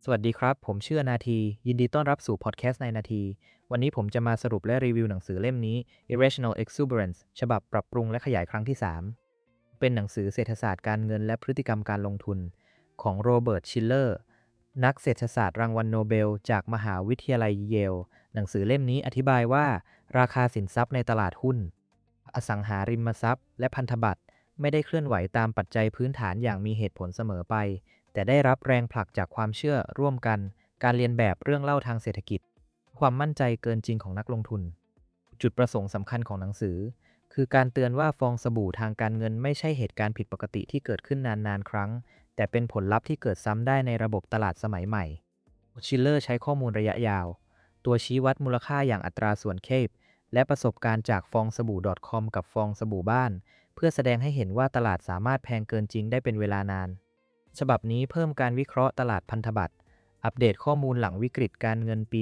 สวัสดีครับผมชื่อนาทียินดีต้อนรับสู่พอดแคสต์ในนาทีวันนี้ผมจะมาสรุปและรีวิวหนังสือเล่มนี้ Irrational Exuberance ฉบับปรับปรุงและขยายครั้งที่3เป็นหนังสือเศรษฐศาสตร์การเงินและพฤติกรรมการลงทุนของโรเบิร์ตชิลเลอร์นักเศรษฐศาสตร์รางวัลโนเบลจากมหาวิทยาลัยเยลหนังสือเล่มนี้อธิบายว่าราคาสินทรัพย์ในตลาดหุ้นอสังหาริมทรัพย์และพันธบัตรไม่ได้เคลื่อนไหวตามปัจจัยพื้นฐานอย่างมีเหตุผลเสมอไป แต่ได้รับแรงผลักจากความเชื่อร่วมกัน การเรียนแบบเรื่องเล่าทางเศรษฐกิจ ความมั่นใจเกินจริงของนักลงทุน จุดประสงค์สำคัญของหนังสือ คือการเตือนว่าฟองสบู่ทางการเงินไม่ใช่เหตุการณ์ผิดปกติที่เกิดขึ้นนานๆครั้ง แต่เป็นผลลัพธ์ที่เกิดซ้ำได้ในระบบตลาดสมัยใหม่ชิลเลอร์ใช้ข้อมูลระยะยาว ตัวชี้วัดมูลค่าอย่างอัตราส่วนเคปและประสบการณ์จากฟองสบู่ .com กับฟองสบู่บ้าน เพื่อแสดงให้เห็นว่าตลาดสามารถแพงเกินจริงได้เป็นเวลานาน ฉบับนี้เพิ่มการวิเคราะห์ตลาดพันธบัตร อัปเดตข้อมูลหลังวิกฤตการเงินปี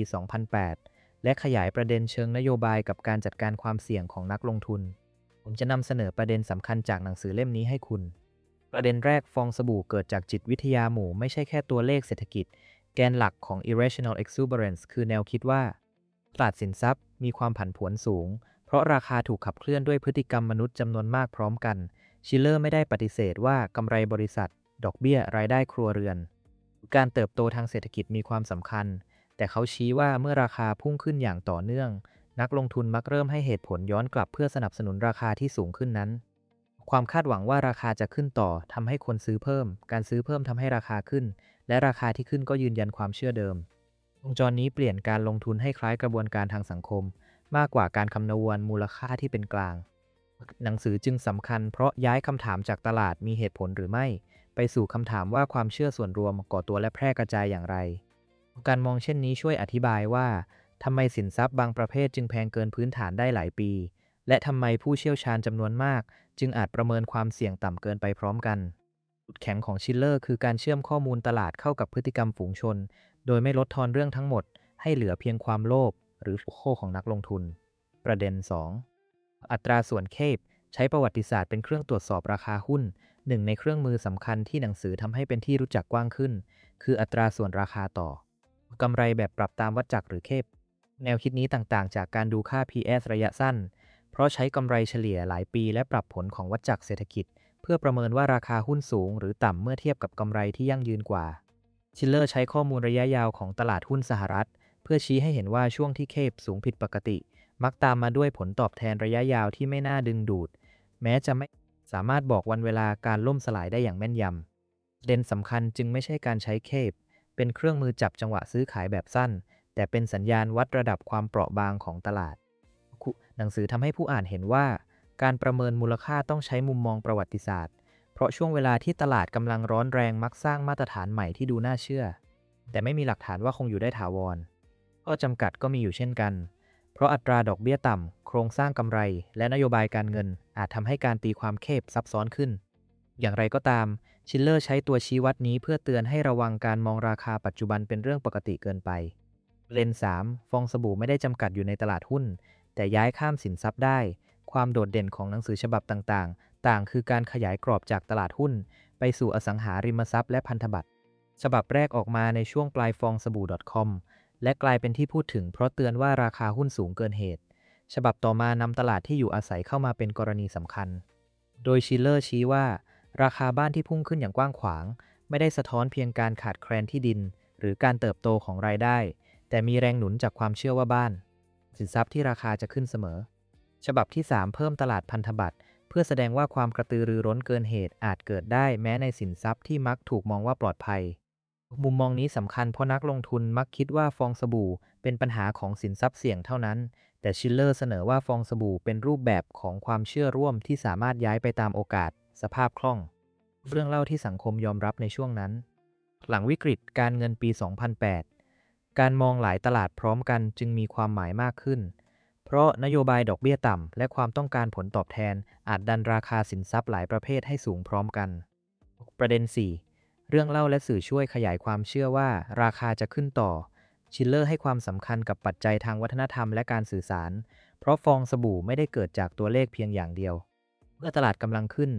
2008 และขยายประเด็นเชิงนโยบายกับการจัดการความเสี่ยงของนักลงทุน ผมจะนำเสนอประเด็นสำคัญจากหนังสือเล่มนี้ให้คุณ ประเด็นแรกฟองสบู่เกิดจากจิตวิทยาหมู่ไม่ใช่แค่ตัวเลขเศรษฐกิจ แกนหลักของ Irrational Exuberance คือแนวคิดว่าตลาดสินทรัพย์มีความผันผวนสูง เพราะราคาถูกขับเคลื่อนด้วยพฤติกรรมมนุษย์จำนวนมากพร้อมกันชิลเลอร์ไม่ได้ปฏิเสธว่ากำไรบริษัทดอกเบี้ยรายได้ครัวเรือนการเติบโตทางเศรษฐกิจมีความสำคัญแต่เขาชี้ว่าเมื่อราคาพุ่งขึ้นอย่างต่อเนื่องนักลงทุนมักเริ่มให้เหตุผลย้อนกลับเพื่อสนับสนุนราคาที่สูงขึ้นนั้นความคาดหวังว่าราคาจะขึ้นต่อทำให้คนซื้อเพิ่มการซื้อเพิ่มทำให้ราคาขึ้นและราคาที่ขึ้นก็ยืนยันความเชื่อเดิมวงจรนี้เปลี่ยนการลงทุนให้คล้ายกระบวนการทางสังคมมากกว่าการคำนวณมูลค่าที่เป็นกลางหนังสือจึงสำคัญเพราะย้ายคำถามจากตลาดมีเหตุผลหรือไม่ไปสู่คำถามว่าความเชื่อส่วนรวมก่อตัวและแพร่กระจายอย่างไรการมองเช่นนี้ช่วยอธิบายว่าทำไมสินทรัพย์บางประเภทจึงแพงเกินพื้นฐานได้หลายปีและทำไมผู้เชี่ยวชาญจำนวนมากจึงอาจประเมินความเสี่ยงต่ำเกินไปพร้อมกันจุดแข็งของชิลเลอร์คือการเชื่อมข้อมูลตลาดเข้ากับพฤติกรรมฝูงชนโดยไม่ลดทอนเรื่องทั้งหมดให้เหลือเพียงความโลภหรือโคของนักลงทุนประเด็น2อัตราส่วนเคปใช้ประวัติศาสตร์เป็นเครื่องตรวจสอบราคาหุ้นหนึ่งในเครื่องมือสำคัญที่หนังสือทำให้เป็นที่รู้จักกว้างขึ้นคืออัตราส่วนราคาต่อกำไรแบบปรับตามวัฏจักรหรือเคปแนวคิดนี้ต่างๆจากการดูค่า PS ระยะสั้นเพราะใช้กำไรเฉลี่ยหลายปีและปรับผลของวัฏจักรเศรษฐกิจเพื่อประเมินว่าราคาหุ้นสูงหรือต่ำเมื่อเทียบกับกำไรที่ยั่งยืนกว่าชิลเลอร์ใช้ข้อมูลระยะยาวของตลาดหุ้นสหรัฐเพื่อชี้ให้เห็นว่าช่วงที่เคปสูงผิดปกติมักตามมาด้วยผลตอบแทนระยะยาวที่ไม่น่าดึงดูดแม้จะไม่สามารถบอกวันเวลาการล่มสลายได้อย่างแม่นยำประเด็นสำคัญจึงไม่ใช่การใช้เคปเป็นเครื่องมือจับจังหวะซื้อขายแบบสั้นแต่เป็นสัญญาณวัดระดับความเปราะบางของตลาดหนังสือทำให้ผู้อ่านเห็นว่าการประเมินมูลค่าต้องใช้มุมมองประวัติศาสตร์เพราะช่วงเวลาที่ตลาดกำลังร้อนแรงมักสร้างมาตรฐานใหม่ที่ดูน่าเชื่อแต่ไม่มีหลักฐานว่าคงอยู่ได้ถาวรข้อจำกัดก็มีอยู่เช่นกันเพราะอัตราดอกเบี้ยต่ำโครงสร้างกำไรและนโยบายการเงินอาจทำให้การตีความเคปซับซ้อนขึ้นอย่างไรก็ตามชิลเลอร์ใช้ตัวชี้วัดนี้เพื่อเตือนให้ระวังการมองราคาปัจจุบันเป็นเรื่องปกติเกินไปเลน3ฟองสบู่ไม่ได้จำกัดอยู่ในตลาดหุ้นแต่ย้ายข้ามสินทรัพย์ได้ความโดดเด่นของหนังสือฉบับต่างๆต่างคือการขยายกรอบจากตลาดหุ้นไปสู่อสังหาริมทรัพย์และพันธบัตรฉบับแรกออกมาในช่วงปลายฟองสบู่ .com และกลายเป็นที่พูดถึงเพราะเตือนว่าราคาหุ้นสูงเกินเหตุฉบับต่อมานำตลาดที่อยู่อาศัยเข้ามาเป็นกรณีสำคัญโดยชิลเลอร์ชี้ว่าราคาบ้านที่พุ่งขึ้นอย่างกว้างขวางไม่ได้สะท้อนเพียงการขาดแคลนที่ดินหรือการเติบโตของรายได้แต่มีแรงหนุนจากความเชื่อว่าบ้านสินทรัพย์ที่ราคาจะขึ้นเสมอฉบับที่3เพิ่มตลาดพันธบัตรเพื่อแสดงว่าความกระตือรือร้นเกินเหตุอาจเกิดได้แม้ในสินทรัพย์ที่มักถูกมองว่าปลอดภัยมุมมองนี้สำคัญเพราะนักลงทุนมักคิดว่าฟองสบู่เป็นปัญหาของสินทรัพย์เสี่ยงเท่านั้นแต่ชิลเลอร์เสนอว่าฟองสบู่เป็นรูปแบบของความเชื่อร่วมที่สามารถย้ายไปตามโอกาสสภาพคล่องเรื่องเล่าที่สังคมยอมรับในช่วงนั้นหลังวิกฤตการเงินปี 2008 การมองหลายตลาดพร้อมกันจึงมีความหมายมากขึ้นเพราะนโยบายดอกเบี้ยต่ำและความต้องการผลตอบแทนอาจดันราคาสินทรัพย์หลายประเภทให้สูงพร้อมกันประเด็น4เรื่องเล่าและสื่อช่วยขยายความเชื่อว่าราคาจะขึ้นต่อชิลเลอร์ให้ความสำคัญกับปัจจัยทางวัฒนธรรมและการสื่อสารเพราะฟองสบู่ไม่ได้เกิดจากตัวเลขเพียงอย่างเดียวเมื่อตลาดกำลังขึ้น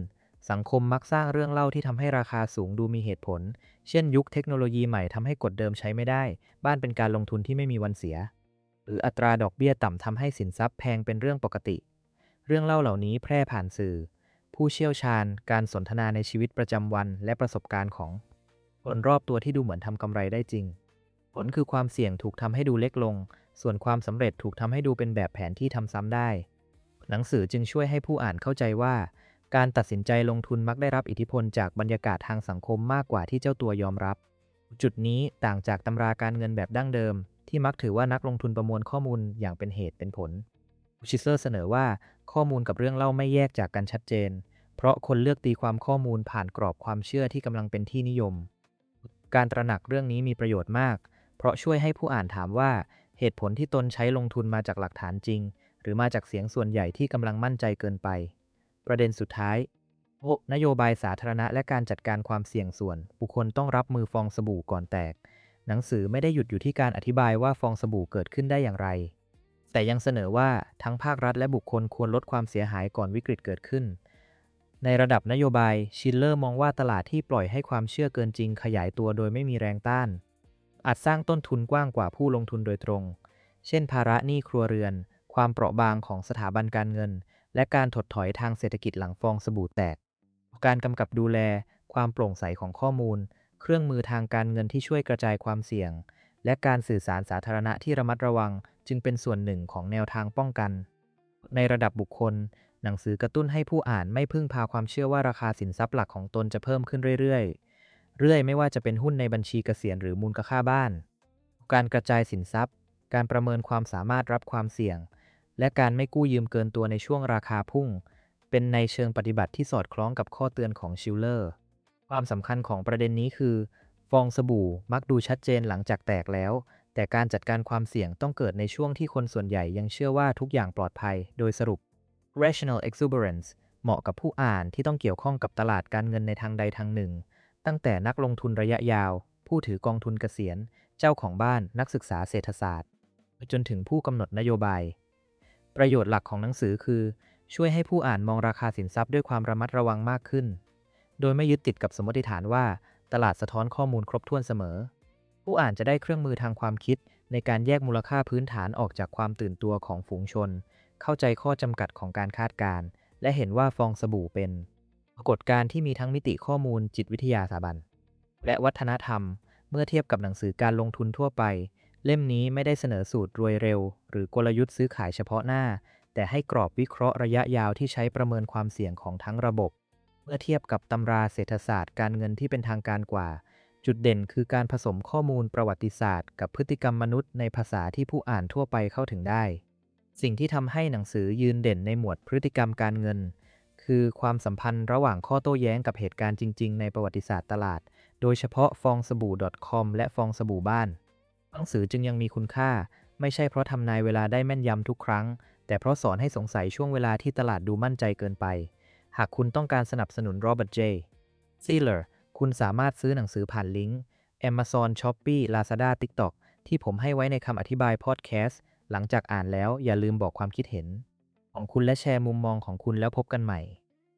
สังคมมักสร้างเรื่องเล่าที่ทำให้ราคาสูงดูมีเหตุผล เช่นยุคเทคโนโลยีใหม่ทำให้กฎเดิมใช้ไม่ได้ บ้านเป็นการลงทุนที่ไม่มีวันเสีย หรืออัตราดอกเบี้ยต่ำทำให้สินทรัพย์แพงเป็นเรื่องปกติ เรื่องเล่าเหล่านี้แพร่ผ่านสื่อ ผู้เชี่ยวชาญ การสนทนาในชีวิตประจำวัน และประสบการณ์ของคนรอบตัวที่ดูเหมือนทำกำไรได้จริง ผลคือความเสี่ยงถูกทำให้ดูเล็กลง ส่วนความสำเร็จถูกทำให้ดูเป็นแบบแผนที่ทำซ้ำได้ หนังสือจึงช่วยให้ผู้อ่านเข้าใจว่า การตัดสินใจลงทุนมักได้รับอิทธิพลจากบรรยากาศทางสังคมมากกว่าที่เจ้าตัวยอมรับ จุดนี้ต่างจากตำราการเงินแบบดั้งเดิม ที่มักถือว่านักลงทุนประมวลข้อมูลอย่างเป็นเหตุเป็นผล ชิสเซอร์เสนอว่าข้อมูลกับเรื่องเล่าไม่แยกจากกันชัดเจน เพราะคนเลือกตีความข้อมูลผ่านกรอบความเชื่อที่กำลังเป็นที่นิยม การตระหนักเรื่องนี้มีประโยชน์มาก เพราะช่วยให้ผู้อ่านถามว่าเหตุผลที่ตนใช้ลงทุนมาจากหลักฐานจริง หรือมาจากเสียงส่วนใหญ่ที่กำลังมั่นใจเกินไป ประเด็นสุดท้ายนโยบายสาธารณะและการจัดการความเสี่ยงส่วน บุคคลต้องรับมือฟองสบู่ก่อนแตก หนังสือไม่ได้หยุดอยู่ที่การอธิบายว่าฟองสบู่เกิดขึ้นได้อย่างไร แต่ยังเสนอว่าทั้งภาครัฐและบุคคลควรลดความเสียหายก่อนวิกฤตเกิดขึ้น ในระดับนโยบายชิลเลอร์มองว่าตลาดที่ปล่อยให้ความเชื่อเกินจริงขยายตัวโดยไม่มีแรงต้าน อาจสร้างต้นทุนกว้างกว่าผู้ลงทุนโดยตรง เช่นภาระหนี้ครัวเรือน ความเปราะบางของสถาบันการเงิน และการถดถอยทางเศรษฐกิจหลังฟองสบู่แตก การกำกับดูแล ความโปร่งใสของข้อมูล เครื่องมือทางการเงินที่ช่วยกระจายความเสี่ยง และการสื่อสารสาธารณะที่ระมัดระวังจึงเป็นส่วนหนึ่งของแนวทางป้องกัน ในระดับบุคคล หนังสือกระตุ้นให้ผู้อ่านไม่พึ่งพาความเชื่อว่าราคาสินทรัพย์หลักของตนจะเพิ่มขึ้นเรื่อยๆไม่ว่าจะเป็นหุ้นในบัญชีเกษียณหรือมูลค่าบ้าน การกระจายสินทรัพย์ การประเมินความสามารถรับความเสี่ยง และการไม่กู้ยืมเกินตัวในช่วงราคาพุ่ง เป็นในเชิงปฏิบัติที่สอดคล้องกับข้อเตือนของชิลเลอร์ ความสำคัญของประเด็นนี้คือ ฟองสบู่มักดูชัดเจนหลังจากแตกแล้ว แต่การจัดการความเสี่ยงต้องเกิดในช่วงที่คนส่วนใหญ่ยังเชื่อว่าทุกอย่างปลอดภัย โดยสรุป rational exuberance เหมาะกับผู้อ่านที่ต้องเกี่ยวข้องกับตลาดการเงินในทางใดทางหนึ่ง ตั้งแต่นักลงทุนระยะยาว ผู้ถือกองทุนเกษียณ เจ้าของบ้าน นักศึกษาเศรษฐศาสตร์ จนถึงผู้กำหนดนโยบาย ประโยชน์หลักของหนังสือคือ ช่วยให้ผู้อ่านมองราคาสินทรัพย์ด้วยความระมัดระวังมากขึ้น โดยไม่ยึดติดกับสมมติฐานว่าตลาดสะท้อนข้อมูลครบถ้วนเสมอ ผู้อ่านจะได้เครื่องมือทางความคิดในการแยกมูลค่าพื้นฐานออกจากความตื่นตัวของฝูงชน เข้าใจข้อจำกัดของการคาดการณ์และเห็นว่าฟองสบู่เป็นปรากฏการณ์ที่มีทั้งมิติข้อมูลจิตวิทยาสถาบันและวัฒนธรรม เมื่อเทียบกับหนังสือการลงทุนทั่วไป เล่มนี้ไม่ได้เสนอสูตรรวยเร็วหรือกลยุทธ์ซื้อขายเฉพาะหน้า แต่ให้กรอบวิเคราะห์ระยะยาวที่ใช้ประเมินความเสี่ยงของทั้งระบบ เมื่อเทียบกับตำราเศรษฐศาสตร์การเงินที่เป็นทางการกว่า จุดเด่นคือการผสมข้อมูลประวัติศาสตร์กับพฤติกรรมมนุษย์ในภาษาที่ผู้อ่านทั่วไปเข้าถึงได้ สิ่งที่ทำให้หนังสือยืนเด่นในหมวดพฤติกรรมการเงิน คือความสัมพันธ์ระหว่างข้อโต้แย้งกับเหตุการณ์จริงๆในประวัติศาสตร์ตลาด โดยเฉพาะฟองสบู่ .com และฟองสบู่บ้าน หนังสือจึงยังมีคุณค่า ไม่ใช่เพราะทำนายเวลาได้แม่นยำทุกครั้ง แต่เพราะสอนให้สงสัยช่วงเวลาที่ตลาดดูมั่นใจเกินไป หากคุณต้องการสนับสนุน Robert J. Siller คุณสามารถซื้อหนังสือผ่านลิงก์ Amazon, Shopee, Lazada, TikTok ที่ผมให้ไว้ในคำอธิบายพอดแคสต์ หลังจากอ่านแล้วอย่าลืมบอกความคิดเห็นของคุณและแชร์มุมมองของคุณแล้วพบกันใหม่